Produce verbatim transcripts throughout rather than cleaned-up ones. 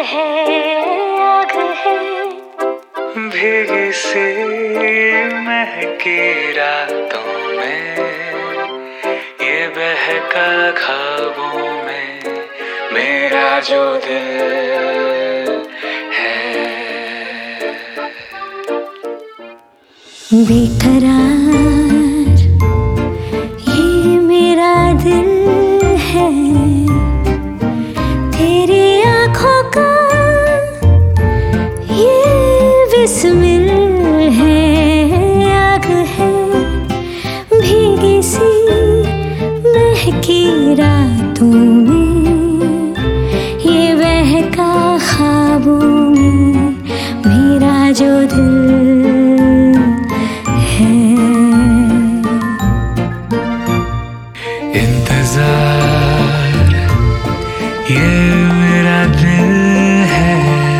है आग है, भीगी सी महकी रातों में, ये बहका ख्वाबों में मेरा जो दिल है। बेकरार ये मेरा दिल है, तेरी आँखों का ये बिस्मिल है। आग है भीगी सी महकी रातों में, ये बहका ख्वाबों में मेरा जो दिल है। इंतजार ये मेरा दिल है,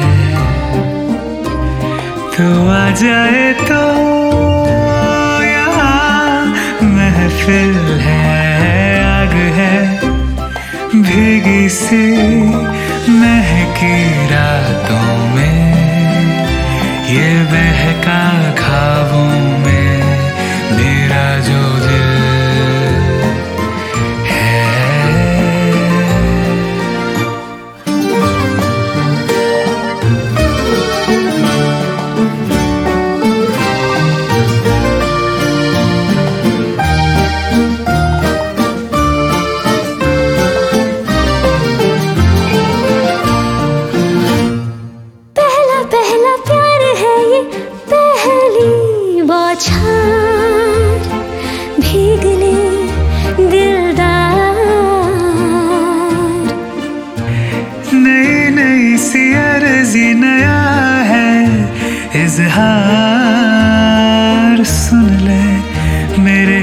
तू आ जाए तो यहाँ महफिल है। आग है भीगी सी महकी रातों में, ये बहका ख्वाबों में मेरा जो दिल भीगले दिलदार, नई नई सी अर्जी नया है इजहार। सुन ले मेरे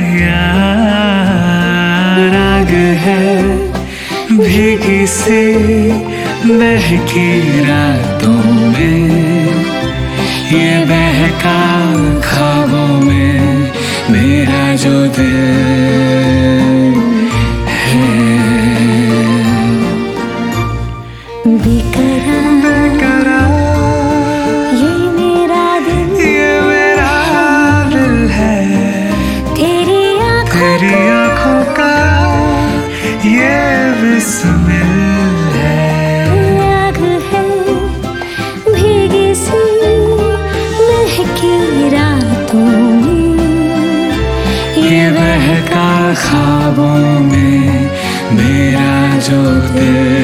यार, आग है भीगी सी महकी रातों में, ये बहका ख्वाबों में मेरा जो दिल है। बेकरार बेकरार ये मेरा दिल, ये मेरा दिल है, तेरी आँखों तेरी आँखों का ये बिस्मिल है। आग है भीगी सी महकी रातों में, ये बहका ख्वाबों में मेरा जो दिल